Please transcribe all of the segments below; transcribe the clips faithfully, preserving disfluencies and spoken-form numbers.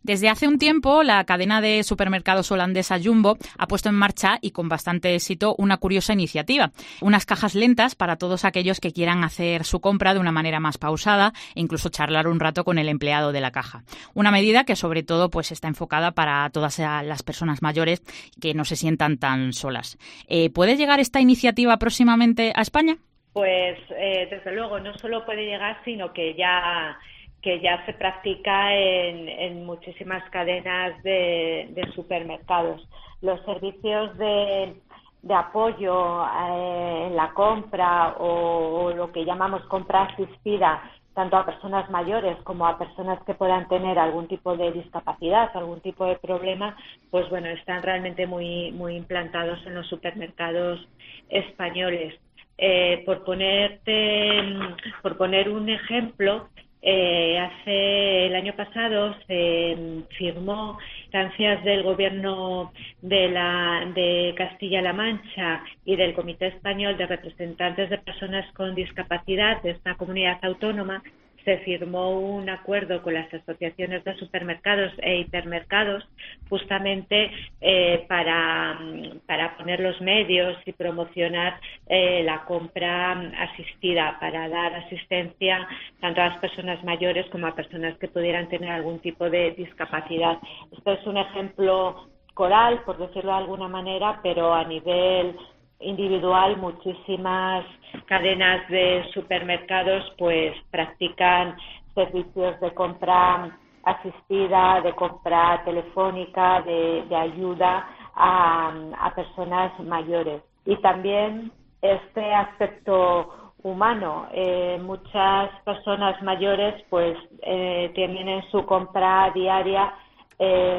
Desde hace un tiempo, la cadena de supermercados holandesa Jumbo ha puesto en marcha, y con bastante éxito, una curiosa iniciativa. Unas cajas lentas para todos aquellos que quieran hacer su compra de una manera más pausada e incluso charlar un rato con el empleado de la caja. Una medida que, sobre todo, pues está enfocada para todas las personas mayores que no se sientan tan solas. Eh, ¿Puede llegar esta iniciativa próximamente a España? Pues, eh, desde luego, no solo puede llegar, sino que ya... que ya se practica en, en muchísimas cadenas de, de supermercados. Los servicios de, de apoyo eh, en la compra o, o lo que llamamos compra asistida, tanto a personas mayores como a personas que puedan tener algún tipo de discapacidad, algún tipo de problema, pues bueno, están realmente muy, muy implantados en los supermercados españoles. Eh, por ponerte, por poner un ejemplo, Eh, hace el año pasado se firmó instancias del Gobierno de, la, de Castilla-La Mancha y del Comité Español de Representantes de Personas con Discapacidad de esta comunidad autónoma. Se firmó un acuerdo con las asociaciones de supermercados e hipermercados justamente eh, para, para poner los medios y promocionar eh, la compra asistida, para dar asistencia tanto a las personas mayores como a personas que pudieran tener algún tipo de discapacidad. Esto es un ejemplo coral, por decirlo de alguna manera, pero a nivel individual muchísimas cadenas de supermercados pues practican servicios de compra asistida, de compra telefónica, de, de ayuda a, a personas mayores. Y también este aspecto humano, eh, muchas personas mayores pues eh, tienen en su compra diaria eh,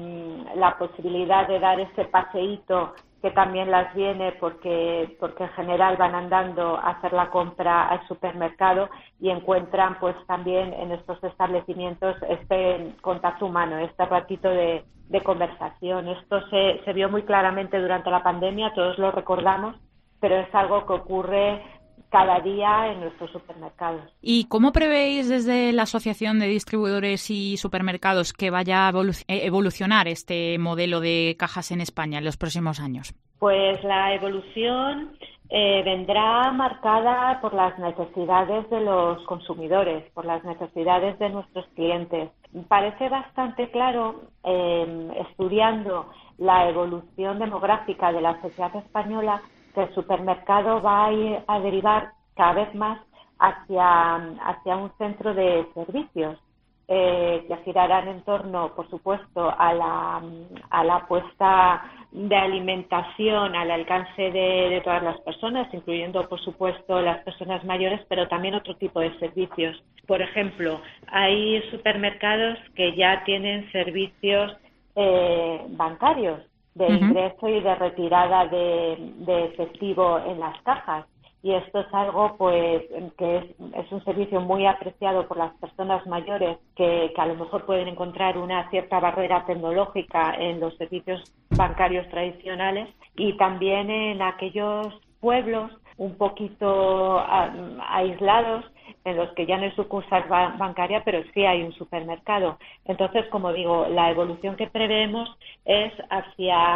la posibilidad de dar ese paseíto que también las viene porque porque en general van andando a hacer la compra al supermercado y encuentran pues también en estos establecimientos este contacto humano, este ratito de, de conversación. Esto se, se vio muy claramente durante la pandemia, todos lo recordamos, pero es algo que ocurre cada día en nuestros supermercados. ¿Y cómo prevéis desde la Asociación de Distribuidores y Supermercados que vaya a evolucionar este modelo de cajas en España en los próximos años? Pues la evolución eh, vendrá marcada por las necesidades de los consumidores, por las necesidades de nuestros clientes. Parece bastante claro, eh, estudiando la evolución demográfica de la sociedad española, que el supermercado va a ir a derivar cada vez más hacia, hacia un centro de servicios eh, que girarán en torno, por supuesto, a la, a la puesta de alimentación al alcance de, de todas las personas, incluyendo, por supuesto, las personas mayores, pero también otro tipo de servicios. Por ejemplo, hay supermercados que ya tienen servicios eh, bancarios, de uh-huh. ingreso y de retirada de, de efectivo en las cajas. Y esto es algo pues que es, es un servicio muy apreciado por las personas mayores que, que a lo mejor pueden encontrar una cierta barrera tecnológica en los servicios bancarios tradicionales, y también en aquellos pueblos un poquito a, aislados en los que ya no hay sucursal bancaria, pero sí hay un supermercado. Entonces, como digo, la evolución que prevemos es hacia,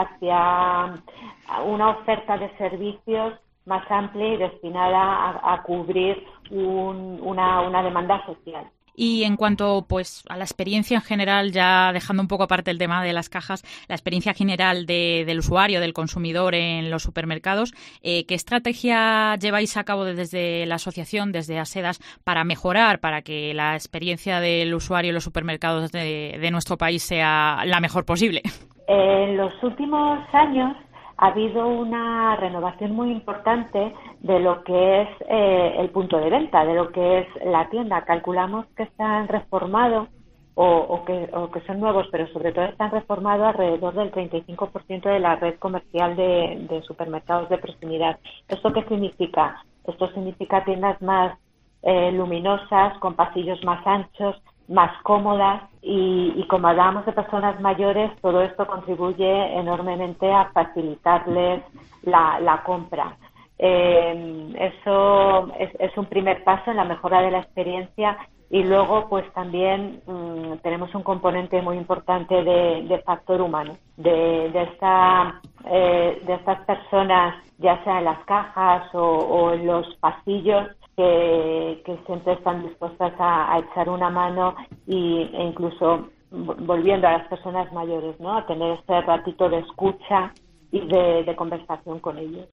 hacia una oferta de servicios más amplia y destinada a, a cubrir un, una, una demanda social. Y en cuanto pues a la experiencia en general, ya dejando un poco aparte el tema de las cajas, la experiencia general de, del usuario, del consumidor en los supermercados, eh, ¿qué estrategia lleváis a cabo desde la asociación, desde ASEDAS, para mejorar, para que la experiencia del usuario en los supermercados de, de nuestro país sea la mejor posible? En los últimos años ha habido una renovación muy importante de lo que es eh, el punto de venta, de lo que es la tienda. Calculamos que están reformados o, o, que, o que son nuevos, pero sobre todo están reformados alrededor del treinta y cinco por ciento de la red comercial de, de supermercados de proximidad. ¿Esto qué significa? Esto significa tiendas más eh, luminosas, con pasillos más anchos, más cómodas, y, y como hablábamos de personas mayores, todo esto contribuye enormemente a facilitarles la, la compra. Eh, eso es, es un primer paso en la mejora de la experiencia, Y luego, pues también mmm, tenemos un componente muy importante de, de factor humano, de, de, esta, eh, de estas personas, ya sea en las cajas o, o en los pasillos, que, que siempre están dispuestas a, a echar una mano y, e incluso volviendo a las personas mayores, ¿no? A tener este ratito de escucha y de, de conversación con ellos.